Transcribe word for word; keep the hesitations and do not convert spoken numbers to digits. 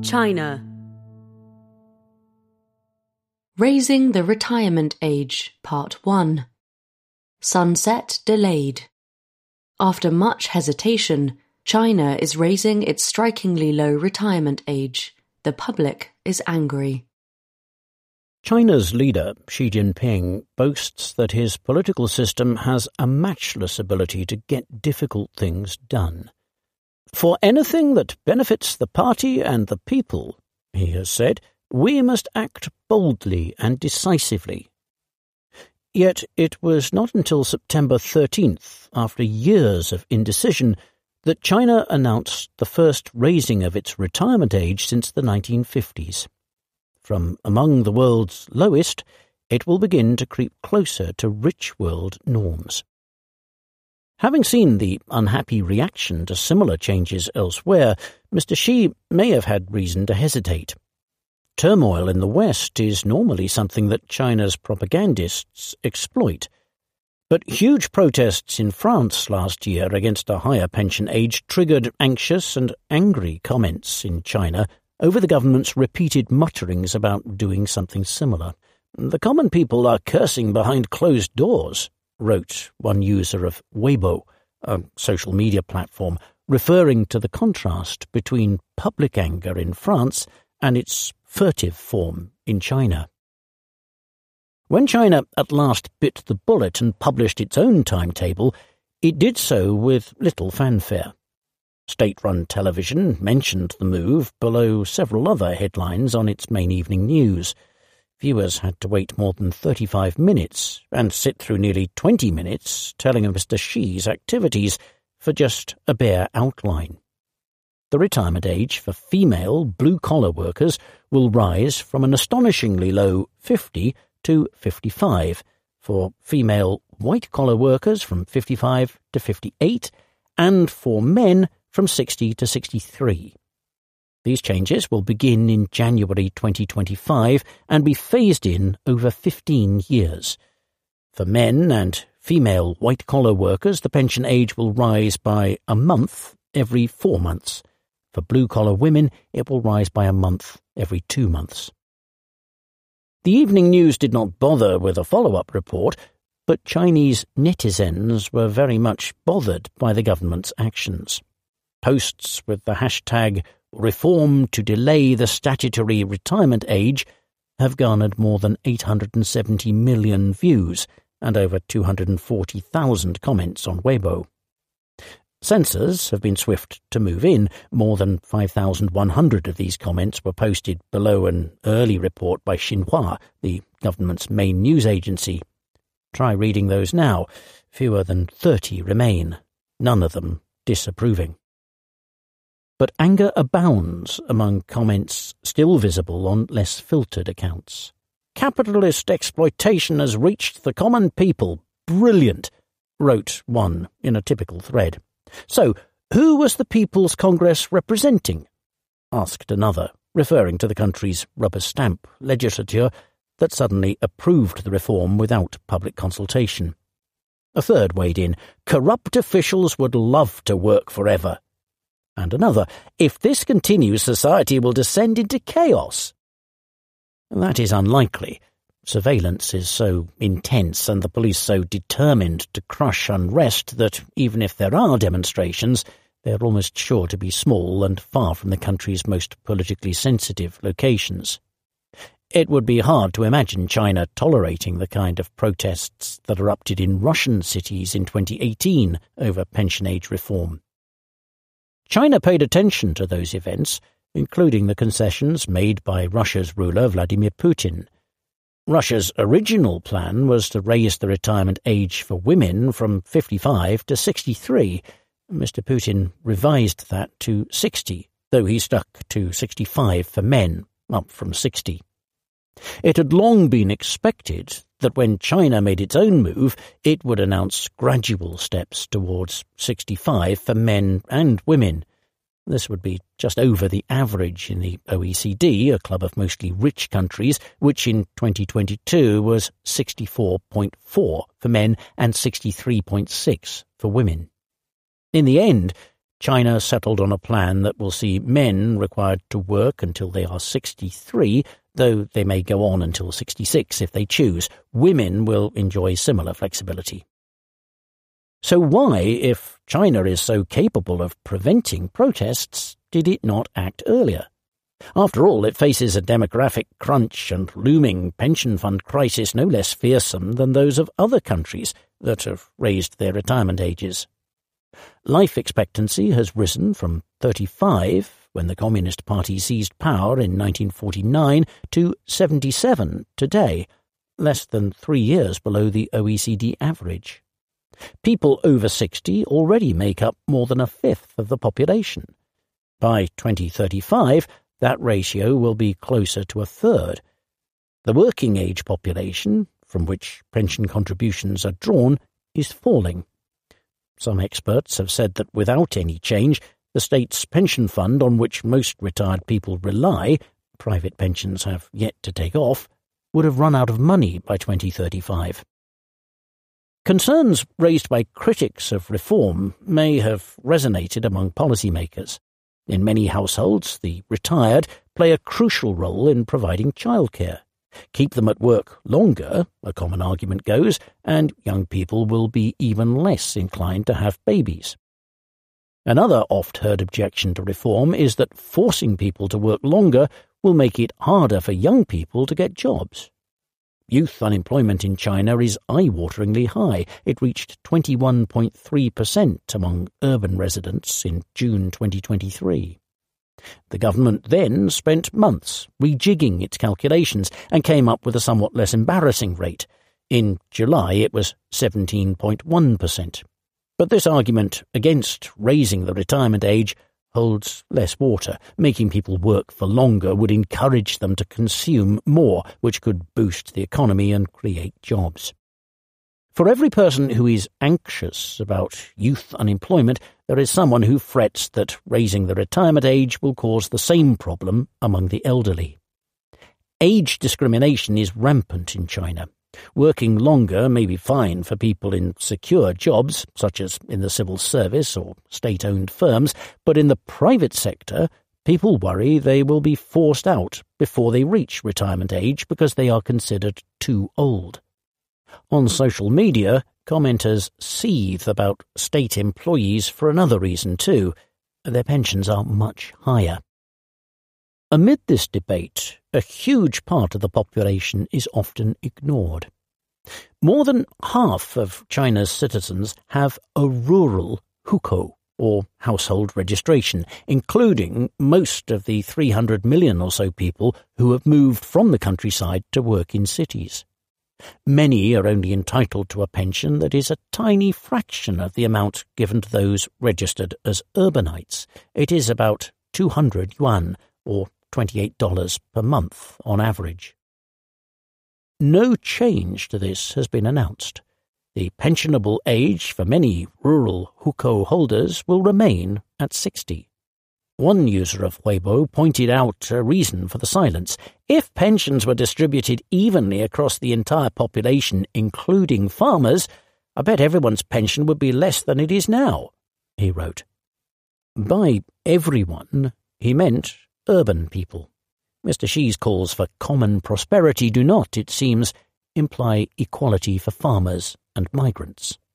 China. Raising the Retirement Age, Part one. Sunset delayed. After much hesitation, China is raising its strikingly low retirement age. The public is angry. China's leader, Xi Jinping, boasts that his political system has a matchless ability to get difficult things done. For anything that benefits the party and the people, he has said, we must act boldly and decisively. Yet it was not until September thirteenth, after years of indecision, that China announced the first raising of its retirement age since the nineteen fifties. From among the world's lowest, it will begin to creep closer to rich world norms. Having seen the unhappy reaction to similar changes elsewhere, Mister Xi may have had reason to hesitate. Turmoil in the West is normally something that China's propagandists exploit. But huge protests in France last year against a higher pension age triggered anxious and angry comments in China over the government's repeated mutterings about doing something similar. The common people are cursing behind closed doors, wrote one user of Weibo, a social media platform, referring to the contrast between public anger in France and its furtive form in China. When China at last bit the bullet and published its own timetable, it did so with little fanfare. State-run television mentioned the move below several other headlines on its main evening news. Viewers had to wait more than thirty-five minutes and sit through nearly twenty minutes telling of Mister Xi's activities for just a bare outline. The retirement age for female blue-collar workers will rise from an astonishingly low fifty to fifty-five, for female white-collar workers from fifty-five to fifty-eight, and for men from sixty to sixty-three. These changes will begin in January twenty twenty-five and be phased in over fifteen years. For men and female white-collar workers, the pension age will rise by a month every four months. For blue-collar women, it will rise by a month every two months. The evening news did not bother with a follow-up report, but Chinese netizens were very much bothered by the government's actions. Posts with the hashtag reform to delay the statutory retirement age have garnered more than eight hundred seventy million views and over two hundred forty thousand comments on Weibo. Censors have been swift to move in. More than five thousand one hundred of these comments were posted below an early report by Xinhua, the government's main news agency. Try reading those now. Fewer than thirty remain, none of them disapproving. But anger abounds among comments still visible on less filtered accounts. Capitalist exploitation has reached the common people. Brilliant, wrote one in a typical thread. So, who was the People's Congress representing? Asked another, referring to the country's rubber stamp legislature that suddenly approved the reform without public consultation. A third weighed in, corrupt officials would love to work forever. And another, if this continues, society will descend into chaos. That is unlikely. Surveillance is so intense and the police so determined to crush unrest that even if there are demonstrations, they are almost sure to be small and far from the country's most politically sensitive locations. It would be hard to imagine China tolerating the kind of protests that erupted in Russian cities in twenty eighteen over pension age reform. China paid attention to those events, including the concessions made by Russia's ruler Vladimir Putin. Russia's original plan was to raise the retirement age for women from fifty-five to sixty-three. Mister Putin revised that to sixty, though he stuck to sixty-five for men, up from sixty. It had long been expected that when China made its own move, it would announce gradual steps towards sixty-five for men and women. This would be just over the average in the O E C D, a club of mostly rich countries, which in twenty twenty-two was sixty-four point four for men and sixty-three point six for women. In the end, China settled on a plan that will see men required to work until they are sixty-three, though they may go on until sixty-six if they choose. Women will enjoy similar flexibility. So why, if China is so capable of preventing protests, did it not act earlier? After all, it faces a demographic crunch and looming pension fund crisis no less fearsome than those of other countries that have raised their retirement ages. Life expectancy has risen from thirty-five, when the Communist Party seized power in nineteen forty-nine, to seventy-seven today, less than three years below the O E C D average. People over sixty already make up more than a fifth of the population. By twenty thirty-five, that ratio will be closer to a third. The working-age population, from which pension contributions are drawn, is falling. Some experts have said that without any change, the state's pension fund on which most retired people rely, private pensions have yet to take off, would have run out of money by twenty thirty-five. Concerns raised by critics of reform may have resonated among policymakers. In many households, the retired play a crucial role in providing childcare. Keep them at work longer, a common argument goes, and young people will be even less inclined to have babies. Another oft-heard objection to reform is that forcing people to work longer will make it harder for young people to get jobs. Youth unemployment in China is eye-wateringly high. It reached twenty-one point three percent among urban residents in June twenty twenty-three. The government then spent months rejigging its calculations and came up with a somewhat less embarrassing rate. In July it was seventeen point one percent. But this argument against raising the retirement age holds less water. Making people work for longer would encourage them to consume more, which could boost the economy and create jobs. For every person who is anxious about youth unemployment, there is someone who frets that raising the retirement age will cause the same problem among the elderly. Age discrimination is rampant in China. Working longer may be fine for people in secure jobs, such as in the civil service or state-owned firms, but in the private sector, people worry they will be forced out before they reach retirement age because they are considered too old. On social media, commenters seethe about state employees for another reason too. Their pensions are much higher. Amid this debate, a huge part of the population is often ignored. More than half of China's citizens have a rural hukou, or household registration, including most of the three hundred million or so people who have moved from the countryside to work in cities. Many are only entitled to a pension that is a tiny fraction of the amount given to those registered as urbanites. It is about two hundred yuan, or twenty-eight dollars per month on average. No change to this has been announced. The pensionable age for many rural hukou holders will remain at sixty. One user of Weibo pointed out a reason for the silence. If pensions were distributed evenly across the entire population, including farmers, I bet everyone's pension would be less than it is now, he wrote. By everyone, he meant urban people. Mister Xi's calls for common prosperity do not, it seems, imply equality for farmers and migrants.